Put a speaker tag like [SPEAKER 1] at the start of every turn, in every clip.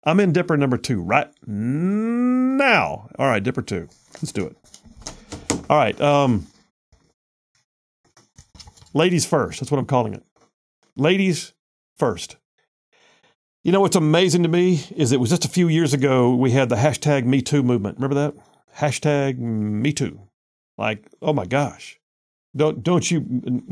[SPEAKER 1] I'm in Dipper number 2 right now. All right, Dipper 2. Let's do it. All right. Ladies first. That's what I'm calling it. Ladies first. You know what's amazing to me is it was just a few years ago we had the hashtag Me Too movement. Remember that? Hashtag Me Too. Like, oh my gosh. Don't you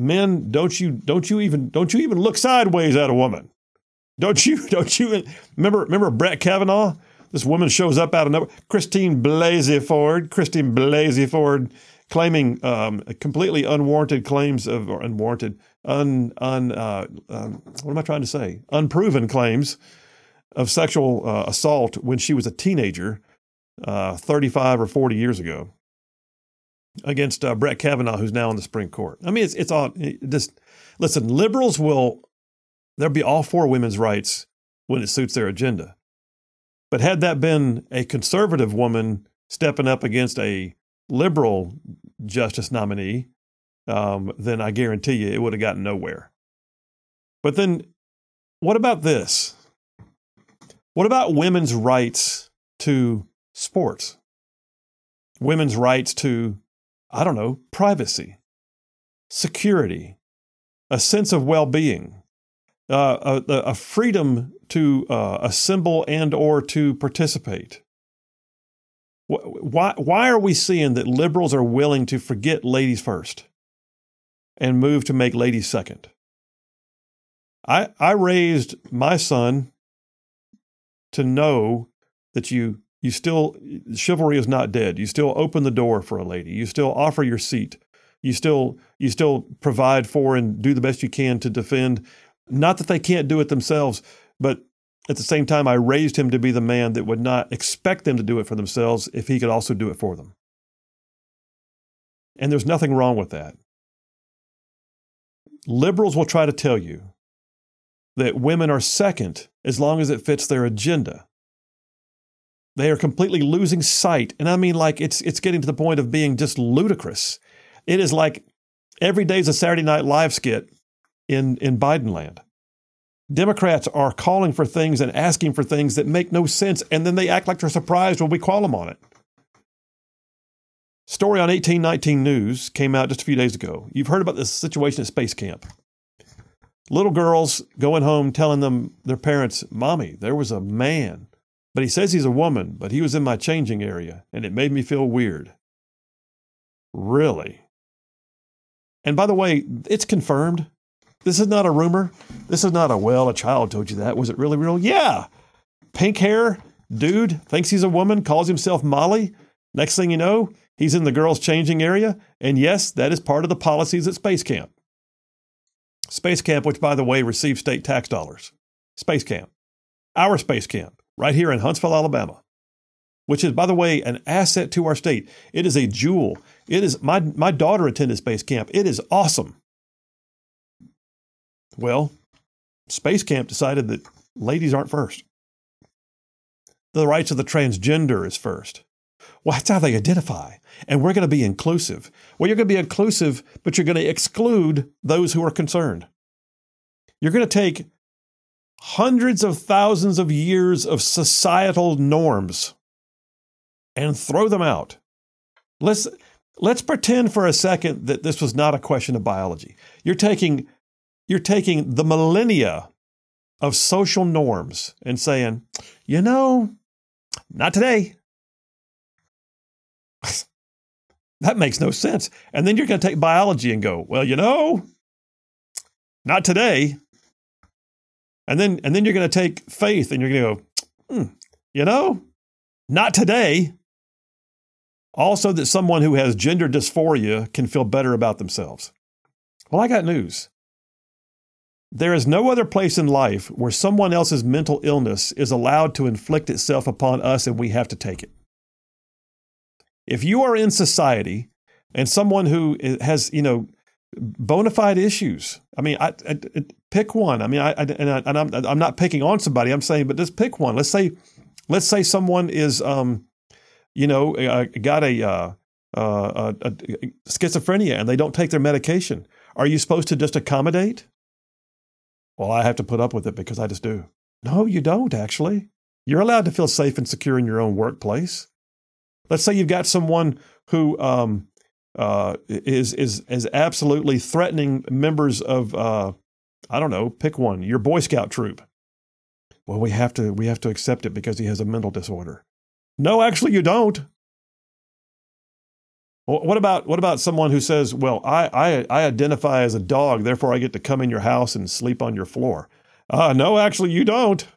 [SPEAKER 1] even look sideways at a woman. Don't you remember Brett Kavanaugh? This woman shows up out of nowhere. Christine Blasey Ford claiming completely unwarranted claims of, or unwarranted, what am I trying to say? Unproven claims of sexual assault when she was a teenager, 35 or 40 years ago, against Brett Kavanaugh, who's now on the Supreme Court. I mean, it's all just, listen, liberals they'll be all for women's rights when it suits their agenda. But had that been a conservative woman stepping up against a liberal justice nominee, then I guarantee you it would have gotten nowhere. But then what about this? What about women's rights to sports? Women's rights to, I don't know, privacy, security, a sense of well-being, a freedom to assemble and or to participate. Why are we seeing that liberals are willing to forget ladies first and move to make ladies second? I raised my son to know that you still, chivalry is not dead. You still open the door for a lady. You still offer your seat. You still provide for and do the best you can to defend. Not that they can't do it themselves, but at the same time, I raised him to be the man that would not expect them to do it for themselves if he could also do it for them. And there's nothing wrong with that. Liberals will try to tell you that women are second as long as it fits their agenda. They are completely losing sight. And I mean, like, it's getting to the point of being just ludicrous. It is like every day is a Saturday Night Live skit in Biden land. Democrats are calling for things and asking for things that make no sense, and then they act like they're surprised when we call them on it. Story on 1819 News came out just a few days ago. You've heard about this situation at Space Camp. Little girls going home telling their parents, "Mommy, there was a man, but he says he's a woman, but he was in my changing area, and it made me feel weird." Really? And by the way, it's confirmed. This is not a rumor. This is not a child told you that. Was it really real? Yeah. Pink hair, dude, thinks he's a woman, calls himself Molly. Next thing you know, he's in the girls' changing area. And yes, that is part of the policies at Space Camp. Space Camp, which, by the way, receives state tax dollars. Space Camp. Our Space Camp, right here in Huntsville, Alabama, which is, by the way, an asset to our state. It is a jewel. It is my daughter attended Space Camp. It is awesome. Well, Space Camp decided that ladies aren't first. The rights of the transgender is first. Well, that's how they identify. And we're going to be inclusive. Well, you're going to be inclusive, but you're going to exclude those who are concerned. You're going to take hundreds of thousands of years of societal norms and throw them out. Let's pretend for a second that this was not a question of biology. You're taking the millennia of social norms and saying, not today. That makes no sense. And then you're going to take biology and go, not today. And then you're going to take faith and you're going to go, not today. Also, that someone who has gender dysphoria can feel better about themselves. Well, I got news. There is no other place in life where someone else's mental illness is allowed to inflict itself upon us and we have to take it. If you are in society and someone who has, bona fide issues, I mean, I pick one. I mean, I'm not picking on somebody. I'm saying, but just pick one. Let's say someone is, got a schizophrenia and they don't take their medication. Are you supposed to just accommodate? Well, I have to put up with it because I just do. No, you don't, actually. You're allowed to feel safe and secure in your own workplace. Let's say you've got someone who is absolutely threatening members of I don't know, pick one, your Boy Scout troop. Well, we have to accept it because he has a mental disorder. No, actually, you don't. What about someone who says, well, I identify as a dog, therefore I get to come in your house and sleep on your floor? No, actually, you don't.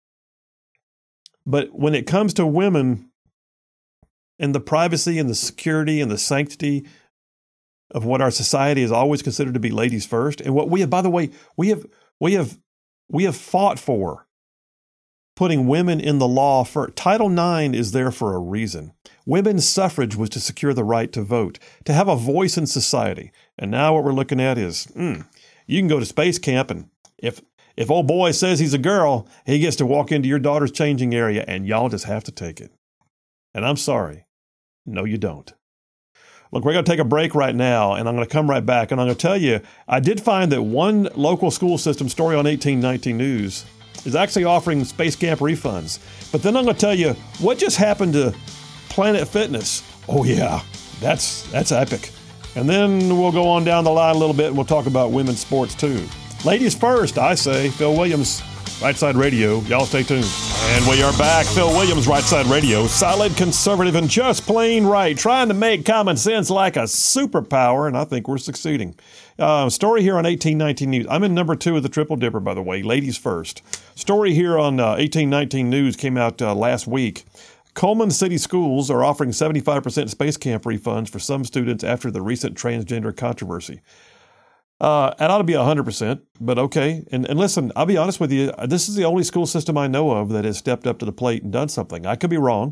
[SPEAKER 1] But when it comes to women and the privacy and the security and the sanctity of what our society has always considered to be ladies first, and what we have, by the way, we have fought for putting women in the law for Title IX is there for a reason. Women's suffrage was to secure the right to vote, to have a voice in society. And now what we're looking at is, you can go to space camp, and if old boy says he's a girl, he gets to walk into your daughter's changing area, and y'all just have to take it. And I'm sorry. No, you don't. Look, we're going to take a break right now, and I'm going to come right back, and I'm going to tell you, I did find that one local school system, story on 1819 News, is actually offering space camp refunds. But then I'm going to tell you what just happened to Planet Fitness. Oh yeah, that's epic. And then we'll go on down the line a little bit and we'll talk about women's sports too. Ladies first, I say. Phil Williams, Right Side Radio. Y'all stay tuned. And we are back. Phil Williams, Right Side Radio. Solid, conservative, and just plain right. Trying to make common sense like a superpower, and I think we're succeeding. Story here on 1819 News. I'm in number 2 of the Triple Dipper, by the way. Ladies first. Story here on 1819 News came out last week. Coleman City Schools are offering 75% space camp refunds for some students after the recent transgender controversy. It ought to be 100%, but okay. And listen, I'll be honest with you. This is the only school system I know of that has stepped up to the plate and done something. I could be wrong.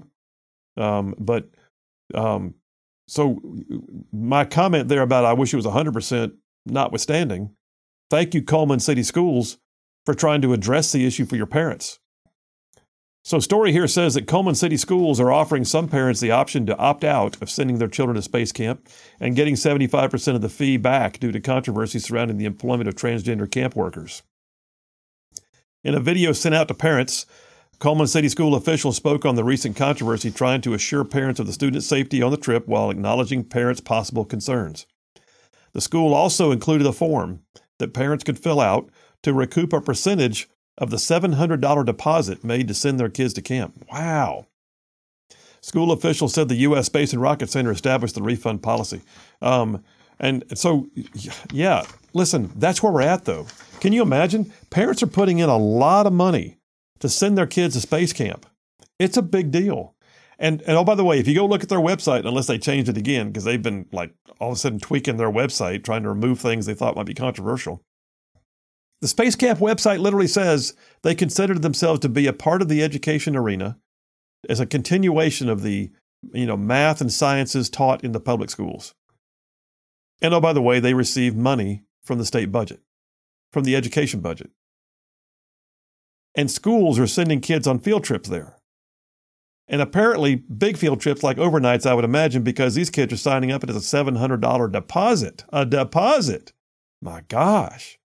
[SPEAKER 1] So my comment there about I wish it was 100% notwithstanding, thank you, Coleman City Schools, for trying to address the issue for your parents. So story here says that Coleman City Schools are offering some parents the option to opt out of sending their children to space camp and getting 75% of the fee back due to controversy surrounding the employment of transgender camp workers. In a video sent out to parents, Coleman City School officials spoke on the recent controversy, trying to assure parents of the student safety on the trip while acknowledging parents' possible concerns. The school also included a form that parents could fill out to recoup a percentage of the $700 deposit made to send their kids to camp. Wow. School officials said the U.S. Space and Rocket Center established the refund policy. And so, yeah, listen, that's where we're at, though. Can you imagine? Parents are putting in a lot of money to send their kids to space camp. It's a big deal. And oh, by the way, if you go look at their website, unless they changed it again, because they've been like all of a sudden tweaking their website, trying to remove things they thought might be controversial. The Space Camp website literally says they considered themselves to be a part of the education arena as a continuation of the, math and sciences taught in the public schools. And oh, by the way, they receive money from the state budget, from the education budget. And schools are sending kids on field trips there. And apparently big field trips like overnights, I would imagine, because these kids are signing up as a $700 deposit. A deposit. My gosh.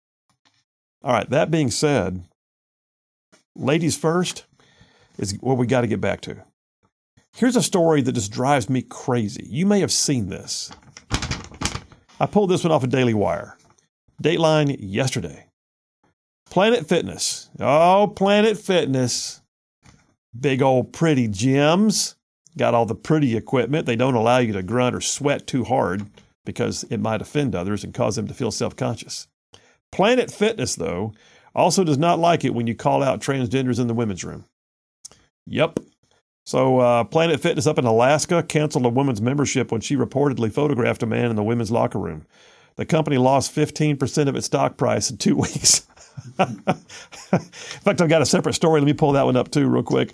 [SPEAKER 1] All right, that being said, ladies first is what we got to get back to. Here's a story that just drives me crazy. You may have seen this. I pulled this one off of Daily Wire. Dateline yesterday. Planet Fitness. Oh, Planet Fitness. Big old pretty gyms. Got all the pretty equipment. They don't allow you to grunt or sweat too hard because it might offend others and cause them to feel self-conscious. Planet Fitness, though, also does not like it when you call out transgenders in the women's room. Yep. So Planet Fitness up in Alaska canceled a woman's membership when she reportedly photographed a man in the women's locker room. The company lost 15% of its stock price in 2 weeks. In fact, I've got a separate story. Let me pull that one up too real quick.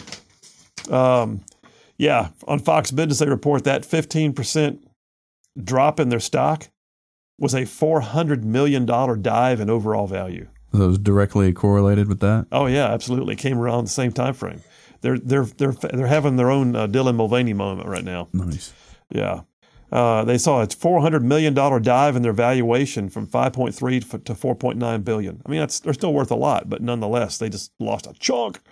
[SPEAKER 1] On Fox Business, they report that 15% drop in their stock was a $400 million dive in overall value.
[SPEAKER 2] So it was directly correlated with that?
[SPEAKER 1] Oh yeah, absolutely. It came around the same time frame. They're having their own Dylan Mulvaney moment right now.
[SPEAKER 2] Nice.
[SPEAKER 1] Yeah. They saw a $400 million dive in their valuation from 5.3 to 4.9 billion. I mean, they're still worth a lot, but nonetheless, they just lost a chunk.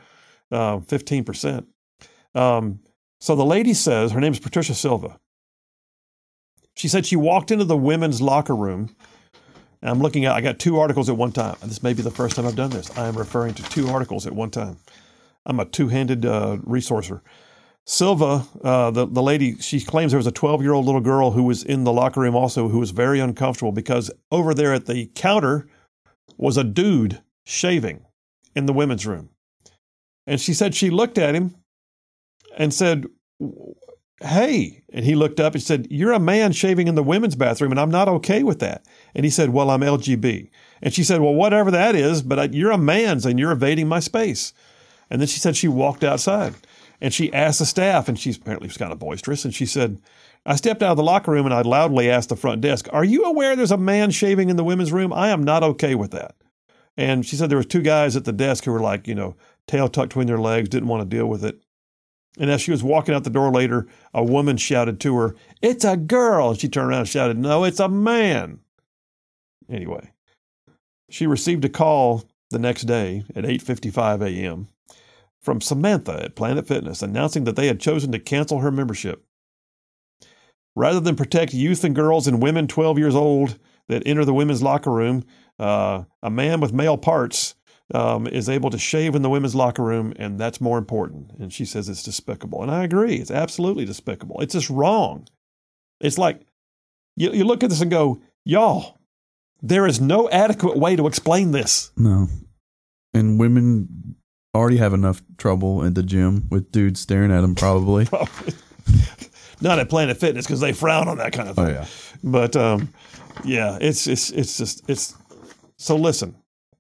[SPEAKER 1] 15%. So the lady says, her name is Patricia Silva. She said she walked into the women's locker room. And I'm looking at, I got 2 articles at one time. And this may be the first time I've done this. I am referring to 2 articles at one time. I'm a two-handed resourcer. Silva, the lady, she claims there was a 12-year-old little girl who was in the locker room also who was very uncomfortable because over there at the counter was a dude shaving in the women's room. And she said she looked at him and said, hey, and he looked up and said, you're a man shaving in the women's bathroom and I'm not okay with that. And he said, well, I'm LGB. And she said, well, whatever that is, but you're a man's and you're invading my space. And then she said she walked outside and she asked the staff, and she apparently was kind of boisterous, and she said, I stepped out of the locker room and I loudly asked the front desk, are you aware there's a man shaving in the women's room? I am not okay with that. And she said there was 2 guys at the desk who were like, tail tucked between their legs, didn't want to deal with it. And as she was walking out the door later, a woman shouted to her, it's a girl. And she turned around and shouted, no, it's a man. Anyway, she received a call the next day at 8:55 a.m. from Samantha at Planet Fitness announcing that they had chosen to cancel her membership. Rather than protect youth and girls and women 12 years old that enter the women's locker room, a man with male parts is able to shave in the women's locker room, and that's more important. And she says it's despicable. And I agree. It's absolutely despicable. It's just wrong. It's like, you look at this and go, y'all, there is no adequate way to explain this.
[SPEAKER 2] No. And women already have enough trouble at the gym with dudes staring at them, probably.
[SPEAKER 1] Probably. Not at Planet Fitness because they frown on that kind of thing.
[SPEAKER 2] Oh, yeah.
[SPEAKER 1] But, yeah, it's so listen.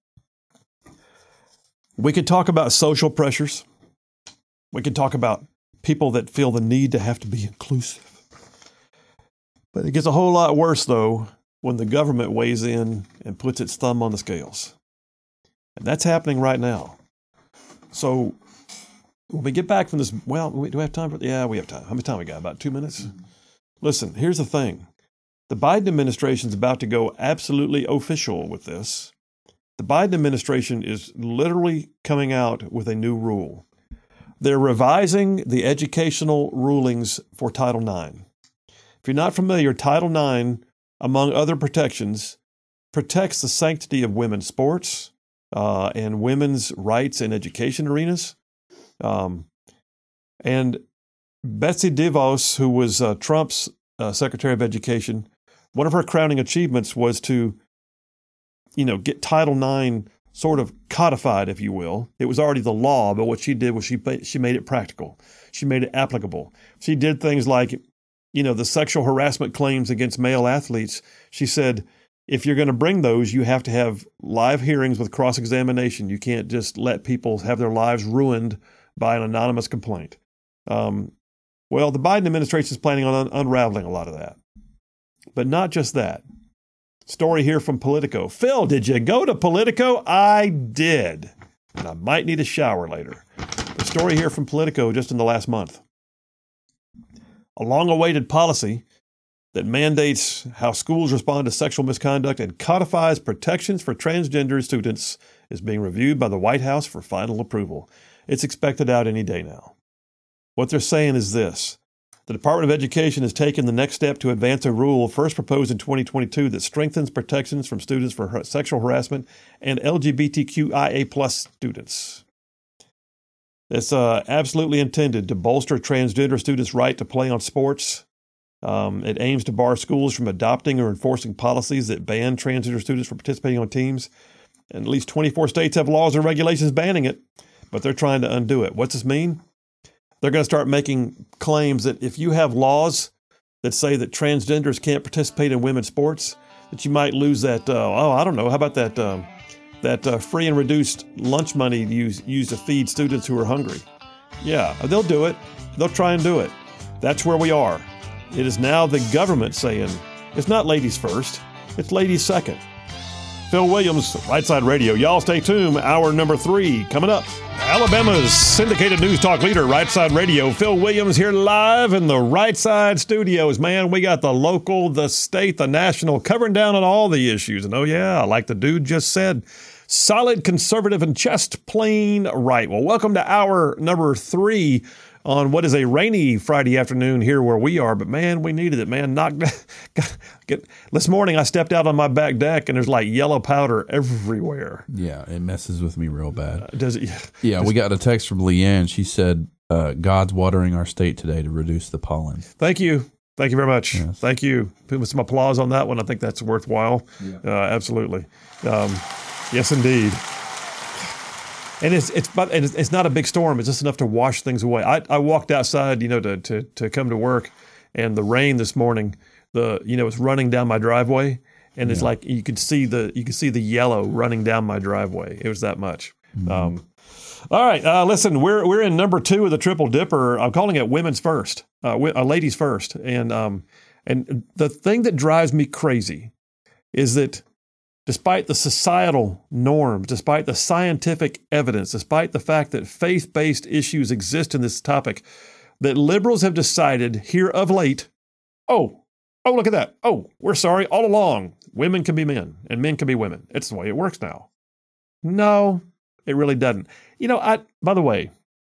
[SPEAKER 1] We could talk about social pressures. We could talk about people that feel the need to have to be inclusive. But it gets a whole lot worse, though, when the government weighs in and puts its thumb on the scales. And that's happening right now. So when we get back from this, do we have time for it? Yeah, we have time. How much time we got? About 2 minutes? Mm-hmm. Listen, here's the thing. The Biden administration is about to go absolutely official with this. The Biden administration is literally coming out with a new rule. They're revising the educational rulings for Title IX. If you're not familiar, Title IX, among other protections, protects the sanctity of women's sports and women's rights in education arenas. And Betsy DeVos, who was Trump's Secretary of Education, one of her crowning achievements was to get Title IX sort of codified, if you will. It was already the law, but what she did was she made it practical. She made it applicable. She did things like, the sexual harassment claims against male athletes. She said, if you're going to bring those, you have to have live hearings with cross-examination. You can't just let people have their lives ruined by an anonymous complaint. Well, the Biden administration is planning on unraveling a lot of that. But not just that. Story here from Politico. Phil, did you go to Politico? I did. And I might need a shower later. The story here from Politico just in the last month. A long-awaited policy that mandates how schools respond to sexual misconduct and codifies protections for transgender students is being reviewed by the White House for final approval. It's expected out any day now. What they're saying is this. The Department of Education has taken the next step to advance a rule first proposed in 2022 that strengthens protections from students for sexual harassment and LGBTQIA+ students. It's absolutely intended to bolster transgender students' right to play on sports. It aims to bar schools from adopting or enforcing policies that ban transgender students from participating on teams. And at least 24 states have laws and regulations banning it, but they're trying to undo it. What's this mean? They're going to start making claims that if you have laws that say that transgenders can't participate in women's sports, that you might lose that, I don't know, how about that free and reduced lunch money used to feed students who are hungry? Yeah, they'll do it. They'll try and do it. That's where we are. It is now the government saying, it's not ladies first, it's ladies second. Phil Williams, Right Side Radio. Y'all stay tuned. Hour number 3 coming up. Alabama's syndicated news talk leader, Right Side Radio. Phil Williams here live in the Right Side studios. Man, we got the local, the state, the national, covering down on all the issues. And oh yeah, like the dude just said, solid, conservative, and just plain right. Well, welcome to hour number 3 on what is a rainy Friday afternoon here where we are. But man, we needed it, man. This morning I stepped out on my back deck and there's like yellow powder everywhere.
[SPEAKER 2] Yeah, it messes with me real bad.
[SPEAKER 1] Does it?
[SPEAKER 2] Yeah, we got a text from Leanne. She said, God's watering our state today to reduce the pollen.
[SPEAKER 1] Thank you. Thank you very much.
[SPEAKER 2] Yes.
[SPEAKER 1] Thank you. Put some applause on that one. I think that's worthwhile. Yeah. Absolutely. Yes, indeed. And it's not a big storm. It's just enough to wash things away. I walked outside, to come to work, and the rain this morning, it's running down my driveway, and it's like you could see the yellow running down my driveway. It was that much. Mm-hmm. All right, listen, we're in number 2 of the Triple Dipper. I'm calling it Women's First, Ladies First, and the thing that drives me crazy is that despite the societal norms, despite the scientific evidence, despite the fact that faith-based issues exist in this topic, that liberals have decided here of late, oh, look at that. Oh, we're sorry. All along, women can be men and men can be women. It's the way it works now. No, it really doesn't. By the way,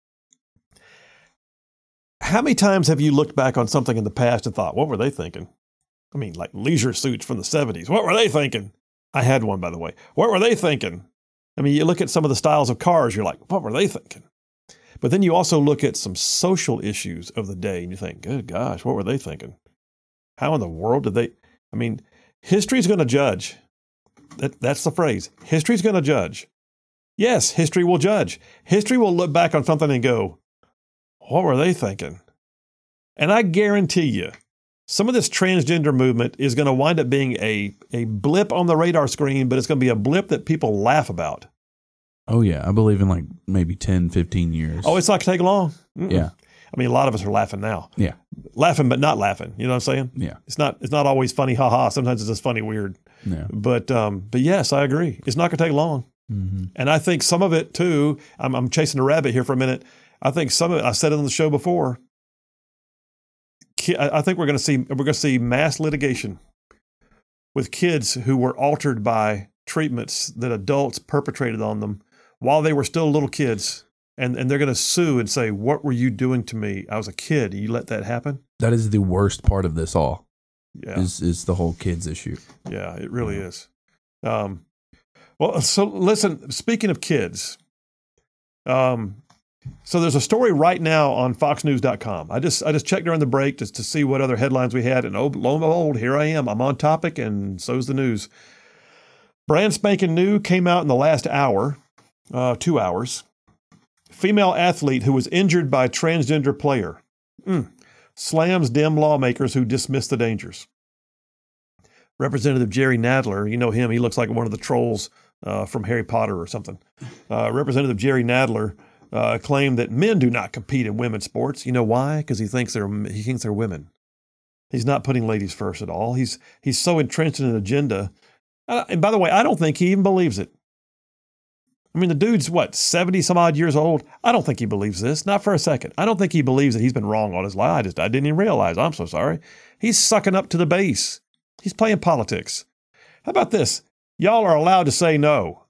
[SPEAKER 1] how many times have you looked back on something in the past and thought, what were they thinking? I mean, like leisure suits from the 70s. What were they thinking? I had one, by the way. What were they thinking? I mean, you look at some of the styles of cars, you're like, what were they thinking? But then you also look at some social issues of the day and you think, good gosh, what were they thinking? How in the world did they? I mean, history's going to judge. That's the phrase. History's going to judge. Yes, history will judge. History will look back on something and go, what were they thinking? And I guarantee you, some of this transgender movement is going to wind up being a blip on the radar screen, but it's going to be a blip that people laugh about.
[SPEAKER 2] Oh, yeah. I believe in like maybe 10, 15 years.
[SPEAKER 1] Oh, it's not going to take long. Mm-mm.
[SPEAKER 2] Yeah.
[SPEAKER 1] I mean, a lot of us are laughing now.
[SPEAKER 2] Yeah.
[SPEAKER 1] Laughing, but not laughing. You know what I'm saying?
[SPEAKER 2] Yeah.
[SPEAKER 1] It's not always funny, ha-ha. Sometimes it's just funny, weird.
[SPEAKER 2] Yeah.
[SPEAKER 1] But yes, I agree. It's not going to take long.
[SPEAKER 2] Mm-hmm.
[SPEAKER 1] And I think some of it too, I'm chasing a rabbit here for a minute. I think some of it, I said it on the show before, I think we're going to see mass litigation with kids who were altered by treatments that adults perpetrated on them while they were still little kids. And they're going to sue and say, what were you doing to me? I was a kid. You let that happen?
[SPEAKER 2] That is the worst part of this all.
[SPEAKER 1] Yeah.
[SPEAKER 2] Is the whole kids issue.
[SPEAKER 1] Yeah, it really is. Well, so listen, speaking of kids, so there's a story right now on foxnews.com. I just checked during the break just to see what other headlines we had. And lo and behold, here I am. I'm on topic, and so's the news. Brand spanking new, came out in the last hour, 2 hours. Female athlete who was injured by transgender player. Slams dim lawmakers who dismiss the dangers. Representative Jerry Nadler, you know him. He looks like one of the trolls from Harry Potter or something. Representative Jerry Nadler claimed that men do not compete in women's sports. You know why? Because he thinks they're women. He's not putting ladies first at all. He's so entrenched in an agenda. And by the way, I don't think he even believes it. I mean, the dude's 70 some odd years old. I don't think he believes this. Not for a second. I don't think he believes that he's been wrong all his life. I didn't even realize. I'm so sorry. He's sucking up to the base. He's playing politics. How about this? Y'all are allowed to say no.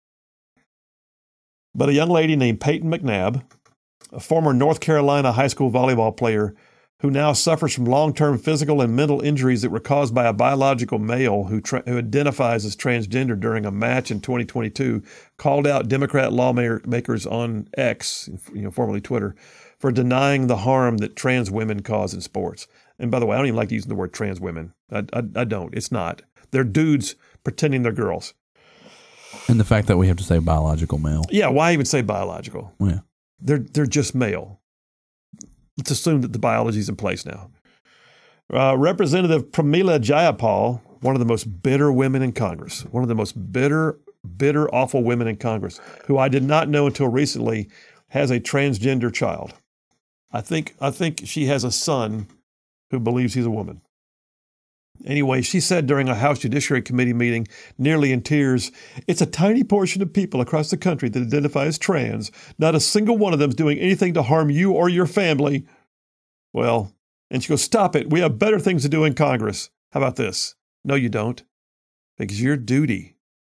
[SPEAKER 1] But a young lady named Peyton McNabb, a former North Carolina high school volleyball player who now suffers from long-term physical and mental injuries that were caused by a biological male who identifies as transgender during a match in 2022, called out Democrat lawmakers on X, formerly Twitter, for denying the harm that trans women cause in sports. And by the way, I don't even like using the word trans women. I don't. It's not. They're dudes pretending they're girls.
[SPEAKER 2] And the fact that we have to say biological male.
[SPEAKER 1] Yeah, why even say biological?
[SPEAKER 2] Yeah.
[SPEAKER 1] They're just male. Let's assume that the biology is in place now. Representative Pramila Jayapal, one of the most bitter women in Congress, one of the most bitter, awful women in Congress, who I did not know until recently has a transgender child. I think she has a son who believes he's a woman. Anyway, she said during a House Judiciary Committee meeting, nearly in tears, it's a tiny portion of people across the country that identify as trans. Not a single one of them is doing anything to harm you or your family. Well, and she goes, stop it. We have better things to do in Congress. How about this? No, you don't. Because your duty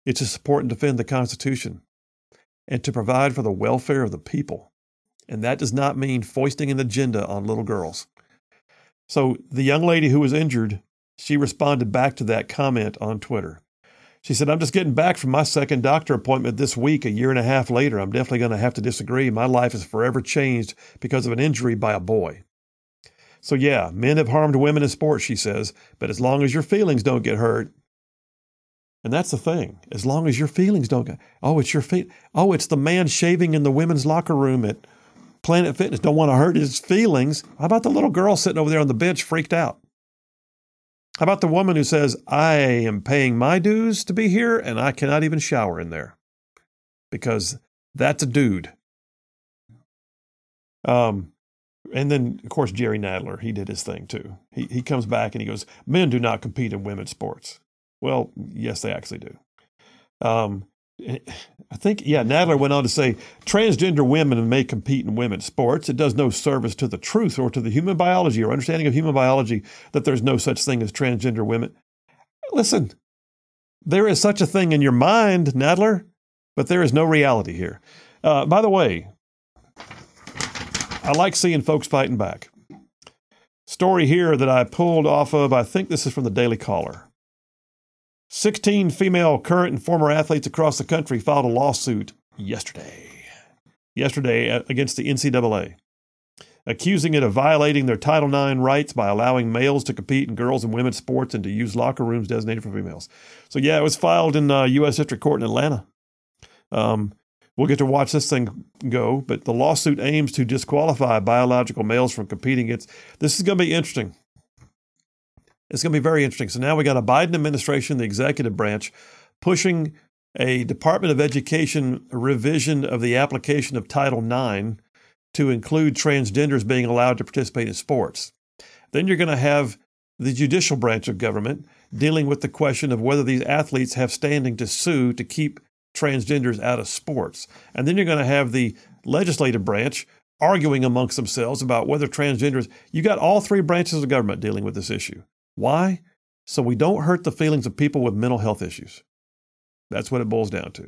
[SPEAKER 1] It's to support and defend the Constitution and to provide for the welfare of the people. And that does not mean foisting an agenda on little girls. So the young lady who was injured, she responded back to that comment on Twitter. She said, I'm just getting back from my second doctor appointment this week, a year and a half later. I'm definitely going to have to disagree. My life is forever changed because of an injury by a boy. So yeah, men have harmed women in sports, she says, but as long as your feelings don't get hurt, and that's the thing, as long as your feelings don't get, it's the man shaving in the women's locker room at Planet Fitness, don't want to hurt his feelings. How about the little girl sitting over there on the bench freaked out? How about the woman who says, I am paying my dues to be here and I cannot even shower in there because that's a dude. And then, of course, Jerry Nadler, he did his thing too. He comes back and he goes, men do not compete in women's sports. Well, yes, they actually do. I think, Nadler went on to say, transgender women may compete in women's sports. It does no service to the truth or to the human biology or understanding of human biology that there's no such thing as transgender women. Listen, there is such a thing in your mind, Nadler, but there is no reality here. By the way, I like seeing folks fighting back. Story here that I pulled off of, I think this is from the Daily Caller. 16 female current and former athletes across the country filed a lawsuit yesterday against the NCAA, accusing it of violating their Title IX rights by allowing males to compete in girls and women's sports and to use locker rooms designated for females. So yeah, it was filed in U.S. District Court in Atlanta. We'll get to watch this thing go, but the lawsuit aims to disqualify biological males from competing. This is going to be interesting. It's going to be very interesting. So now we got a Biden administration, the executive branch, pushing a Department of Education revision of the application of Title IX to include transgenders being allowed to participate in sports. Then you're going to have the judicial branch of government dealing with the question of whether these athletes have standing to sue to keep transgenders out of sports. And then you're going to have the legislative branch arguing amongst themselves about whether transgenders, you got all three branches of government dealing with this issue. Why? So we don't hurt the feelings of people with mental health issues. That's what it boils down to.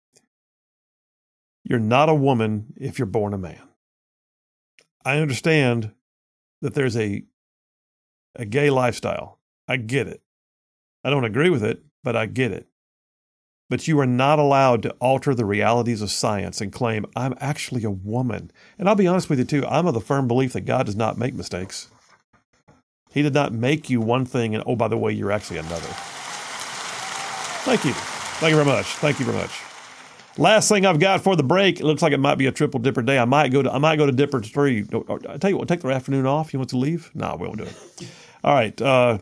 [SPEAKER 1] You're not a woman if you're born a man. I understand that there's a gay lifestyle. I get it. I don't agree with it, but I get it. But you are not allowed to alter the realities of science and claim, I'm actually a woman. And I'll be honest with you too, I'm of the firm belief that God does not make mistakes. He did not make you one thing and, oh, by the way, you're actually another. Thank you. Thank you very much. Thank you very much. Last thing I've got for the break, it looks like it might be a triple dipper day. I might go to Dipper 3. I tell you what, take the afternoon off. You want to leave? No, we won't do it. All right.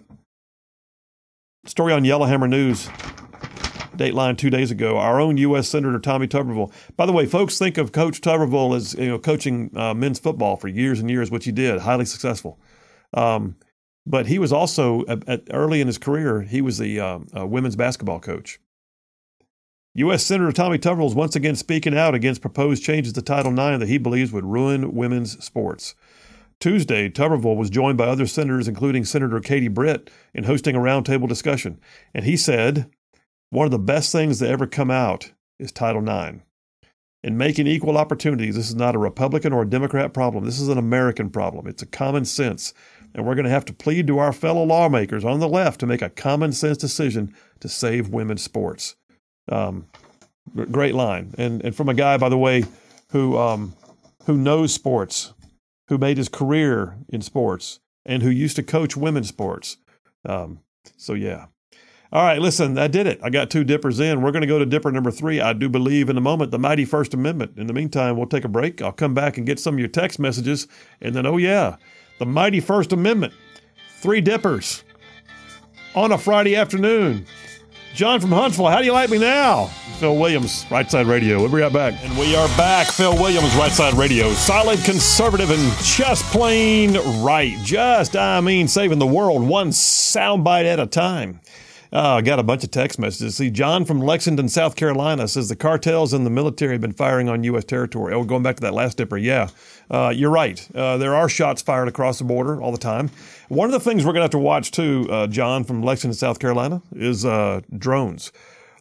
[SPEAKER 1] Story on Yellowhammer News. Dateline 2 days ago. Our own U.S. Senator Tommy Tuberville. By the way, folks think of Coach Tuberville as coaching men's football for years and years, which he did, highly successful. But he was also, early in his career, he was the women's basketball coach. U.S. Senator Tommy Tuberville is once again speaking out against proposed changes to Title IX that he believes would ruin women's sports. Tuesday, Tuberville was joined by other senators, including Senator Katie Britt, in hosting a roundtable discussion. And he said, one of the best things that ever come out is Title IX. In making equal opportunities, this is not a Republican or a Democrat problem. This is an American problem. It's a common sense. And we're going to have to plead to our fellow lawmakers on the left to make a common sense decision to save women's sports. Great line. And from a guy, by the way, who knows sports, who made his career in sports, and who used to coach women's sports. So, yeah. All right, listen, I did it. I got 2 dippers in. We're going to go to dipper number 3. I do believe in a moment, the mighty First Amendment. In the meantime, we'll take a break. I'll come back and get some of your text messages. And then, the mighty First Amendment. 3 dippers on a Friday afternoon. John from Huntsville, how do you like me now? Phil Williams, Right Side Radio. We'll be right back. And we are back. Phil Williams, Right Side Radio. Solid conservative and just plain right. Saving the world one soundbite at a time. I got a bunch of text messages. See, John from Lexington, South Carolina says the cartels and the military have been firing on U.S. territory. Oh, going back to that last dipper, yeah. You're right. There are shots fired across the border all the time. One of the things we're going to have to watch, too, John from Lexington, South Carolina, is drones.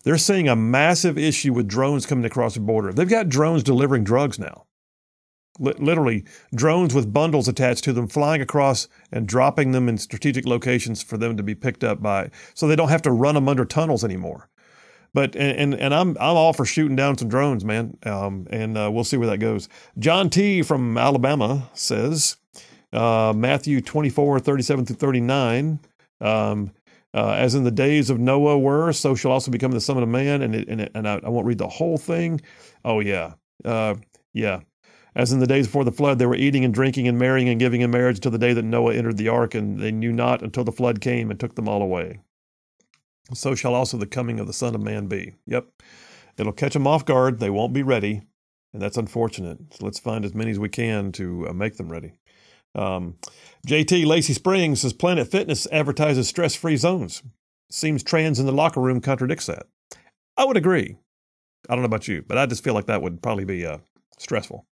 [SPEAKER 1] They're seeing a massive issue with drones coming across the border. They've got drones delivering drugs now. Literally, drones with bundles attached to them flying across and dropping them in strategic locations for them to be picked up by, so they don't have to run them under tunnels anymore. But and I'm all for shooting down some drones, man. And we'll see where that goes. John T. from Alabama says, Matthew 24:37-39. As in the days of Noah were, so shall also become the Son of Man. And I won't read the whole thing. Oh yeah, yeah. As in the days before the flood, they were eating and drinking and marrying and giving in marriage until the day that Noah entered the ark, and they knew not until the flood came and took them all away. So shall also the coming of the Son of Man be. Yep. It'll catch them off guard. They won't be ready, and that's unfortunate. So let's find as many as we can to make them ready. JT Lacey Springs says Planet Fitness advertises stress-free zones. Seems trans in the locker room contradicts that. I would agree. I don't know about you, but I just feel like that would probably be stressful.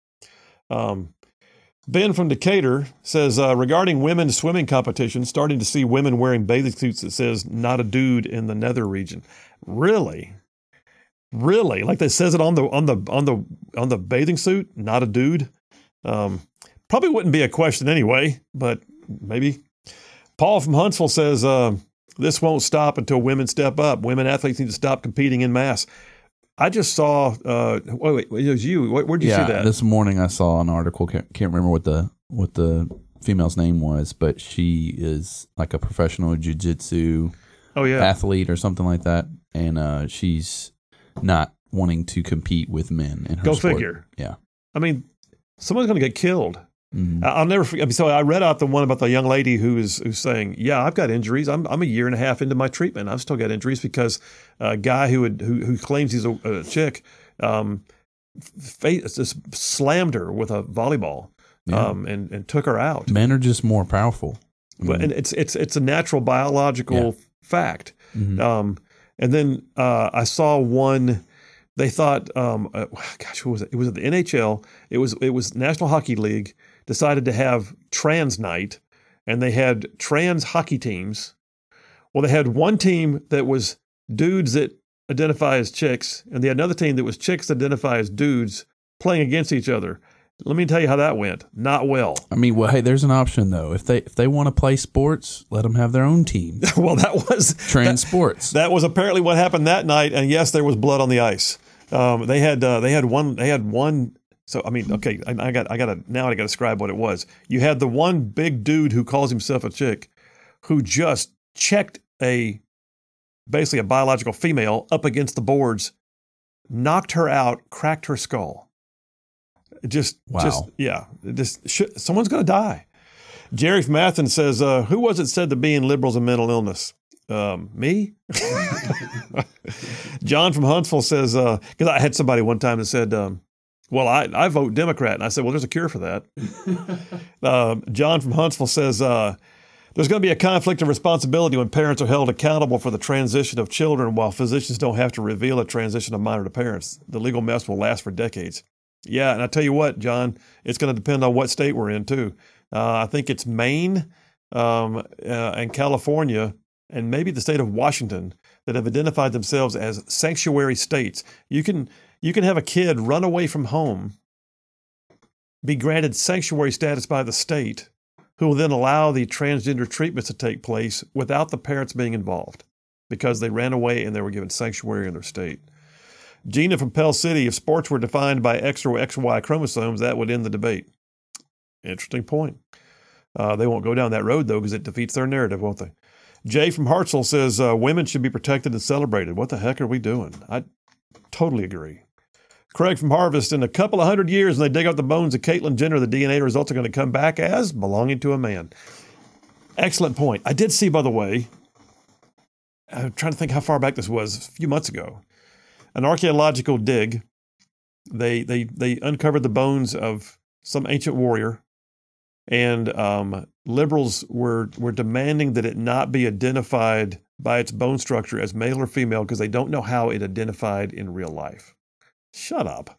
[SPEAKER 1] Ben from Decatur says, regarding women's swimming competition, starting to see women wearing bathing suits that says "not a dude" in the nether region. Really? Like that says it on the bathing suit, "not a dude"? Probably wouldn't be a question anyway, but maybe. Paul from Huntsville says, this won't stop until women step up. Women athletes need to stop competing en masse. I just saw, wait, it was you. Where'd you see that?
[SPEAKER 2] This morning I saw an article. Can't remember what the female's name was, but she is like a professional jiu-jitsu athlete or something like that. And she's not wanting to compete with men in her
[SPEAKER 1] Go
[SPEAKER 2] sport.
[SPEAKER 1] figure.
[SPEAKER 2] Yeah.
[SPEAKER 1] I mean, someone's going to get killed.
[SPEAKER 2] Mm-hmm.
[SPEAKER 1] I'll never forget. So I read out the one about the young lady who's saying, "Yeah, I've got injuries. I'm a year and a half into my treatment. I've still got injuries because a guy who claims he's a chick just slammed her with a volleyball and took her out."
[SPEAKER 2] Men are just more powerful.
[SPEAKER 1] And it's a natural biological fact.
[SPEAKER 2] Mm-hmm.
[SPEAKER 1] And then I saw one. They thought, who was it? It was the NHL. It was National Hockey League decided to have trans night, and they had trans hockey teams. Well, they had one team that was dudes that identify as chicks, and they had another team that was chicks that identify as dudes playing against each other. Let me tell you how that went. Not well.
[SPEAKER 2] I mean, well, hey, there's an option though. If they want to play sports, let them have their own team.
[SPEAKER 1] Well, that was
[SPEAKER 2] trans sports.
[SPEAKER 1] That was apparently what happened that night. And yes, there was blood on the ice. They had one. So I mean, okay, I got to describe what it was. You had the one big dude who calls himself a chick, who just checked basically a biological female up against the boards, knocked her out, cracked her skull. Someone's going to die. Jerry from Athens says, who was it said to be in liberals and mental illness? Me? John from Huntsville says, because I had somebody one time that said, well, I vote Democrat. And I said, well, there's a cure for that. John from Huntsville says, there's going to be a conflict of responsibility when parents are held accountable for the transition of children while physicians don't have to reveal a transition of minor to parents. The legal mess will last for decades. Yeah, and I tell you what, John, it's going to depend on what state we're in, too. I think it's Maine and California and maybe the state of Washington that have identified themselves as sanctuary states. You can have a kid run away from home, be granted sanctuary status by the state, who will then allow the transgender treatments to take place without the parents being involved because they ran away and they were given sanctuary in their state. Gina from Pell City, if sports were defined by X or XY chromosomes, that would end the debate. Interesting point. They won't go down that road, though, because it defeats their narrative, won't they? Jay from Hartselle says women should be protected and celebrated. What the heck are we doing? I totally agree. Craig from Harvest, in a couple of 100 years, when they dig up the bones of Caitlyn Jenner, the DNA results are going to come back as belonging to a man. Excellent point. I did see, by the way, I'm trying to think how far back this was, a few months ago, an archaeological dig. They uncovered the bones of some ancient warrior, and liberals were demanding that it not be identified by its bone structure as male or female because they don't know how it identified in real life. Shut up.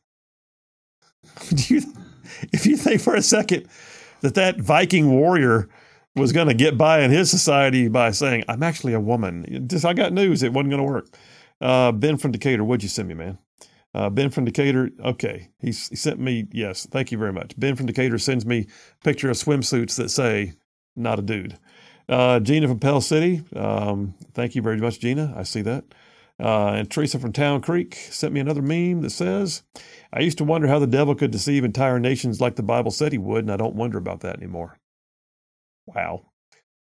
[SPEAKER 1] If you think for a second that Viking warrior was going to get by in his society by saying, I'm actually a woman, I got news, it wasn't going to work. Ben from Decatur, what'd you send me, man? Ben from Decatur, okay. He sent me, yes, thank you very much. Ben from Decatur sends me a picture of swimsuits that say, not a dude. Gina from Pell City, thank you very much, Gina. I see that. And Teresa from Town Creek sent me another meme that says, I used to wonder how the devil could deceive entire nations like the Bible said he would, and I don't wonder about that anymore. Wow.